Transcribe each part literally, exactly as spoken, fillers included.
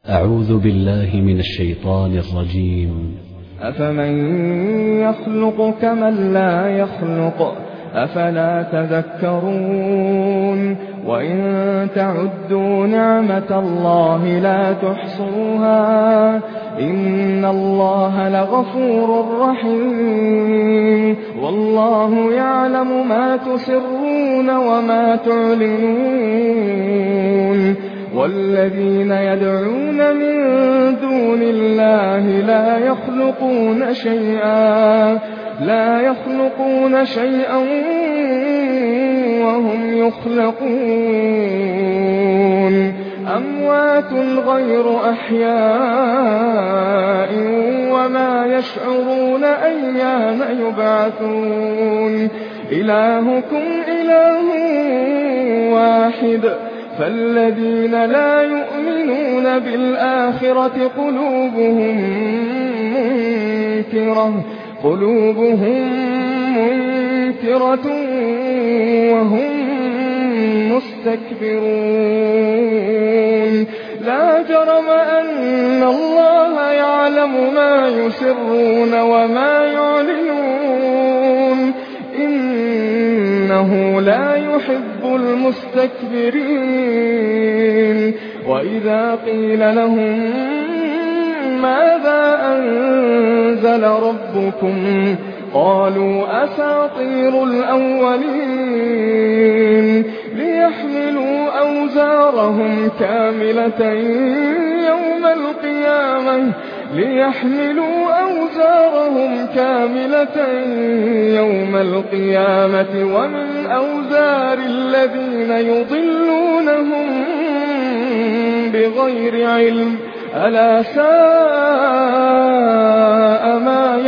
أعوذ بالله من الشيطان الرجيم. أفمن يخلق كمن لا يخلق أفلا تذكرون وإن تعدوا نعمة الله لا تحصوها إن الله لغفور رحيم والله يعلم ما تسرون وما تعلنون والذين يدعون من دون الله لا يخلقون شيئا لا يخلقون شيئا وهم يخلقون أموات غير أحياء وما يشعرون أيان يبعثون إلهكم إله واحد فالذين لا يؤمنون بالآخرة قلوبهم منكرة قلوبهم منكرة وهم مستكبرون لا جرم أن الله يعلم ما يسرون وما يعلنون إنه لا يحب المستكبرين وإذا قيل لهم ماذا أنزل ربكم قالوا أساطير الأولين ليحملوا أوزارهم كاملة يوم القيامة ليحملوا أوزارهم كاملة يوم القيامة ومن أوزار الذين يضلونهم بغير علم ألا ساء ما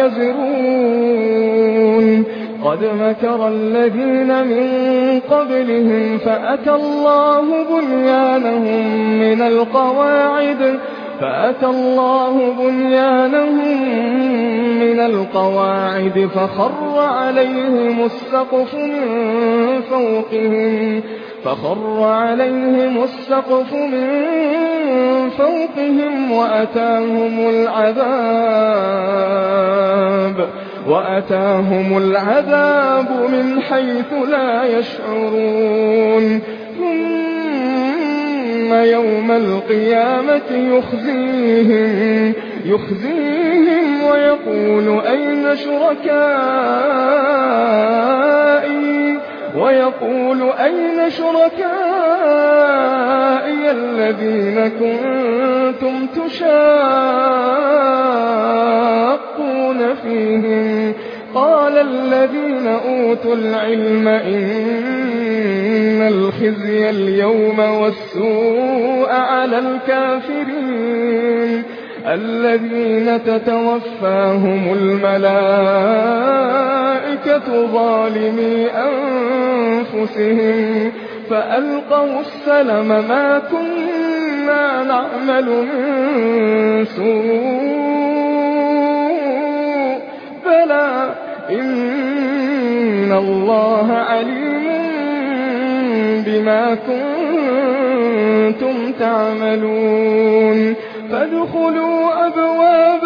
يزرون قد مكر الذين من قبلهم فأتى الله بنيانهم من القواعد فأتى الله بنيانهم من القواعد فخر عليهم السقف من فوقهم فخر عليهم السقف من فوقهم وأتاهم العذاب وأتاهم العذاب من حيث لا يشعرون ثم يوم القيامة يخزيهم يخزيهم ويقول أين شركائي ويقول أين شركائي الذين كنتم تشاقون فيهم قال الذين أوتوا العلم إن الخزي اليوم والسوء على الكافرين الذين تتوفاهم الملائكة ظالمي أنفسهم فألقوا السلم ما كنا نعمل من سوء بلى إن الله عليم بما كنتم تعملون فادخلوا أبواب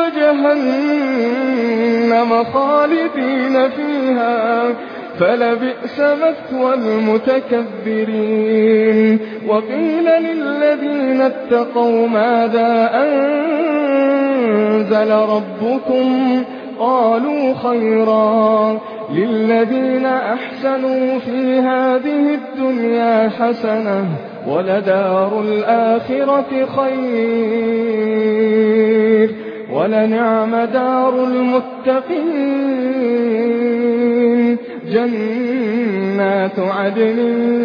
جهنم خالدين فيها فلبئس مثوى المتكبرين وقيل للذين اتقوا ماذا أنزل ربكم قالوا خيرا للذين أحسنوا في هذه الدنيا حسنة ولدار الآخرة خير ولنعم دار المتقين جنات عدن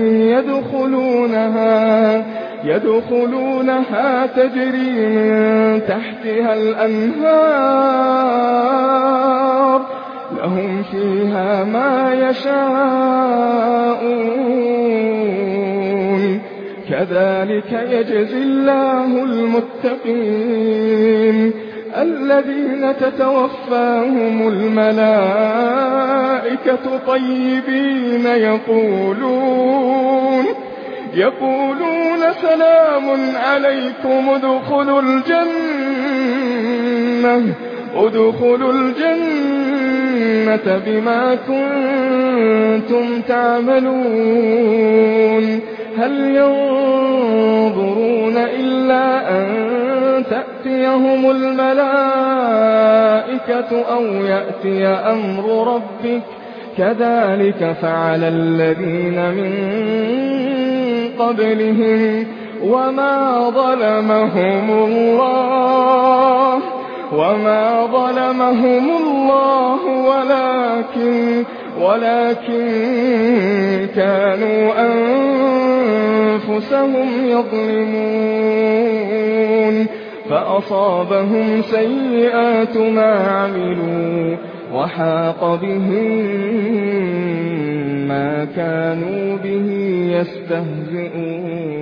يدخلونها يدخلونها تجري من تحتها الأنهار لهم فيها ما يشاءون كذلك يجزي الله المتقين الذين تتوفاهم الملائكة طيبين يقولون يقولون سلام عليكم ادخلوا الجنة ادخلوا الجنة بما كنتم تعملون هل ينظرون إلا أن تأتيهم الملائكة أو يأتي أمر ربك كذلك فعل الذين من قبلهم وما ظلمهم الله وما ظلمهم الله ولكن ولكن كانوا أنفسهم يظلمون فأصابهم سيئات ما عملوا وحاق بهم ما كانوا به يستهزئون.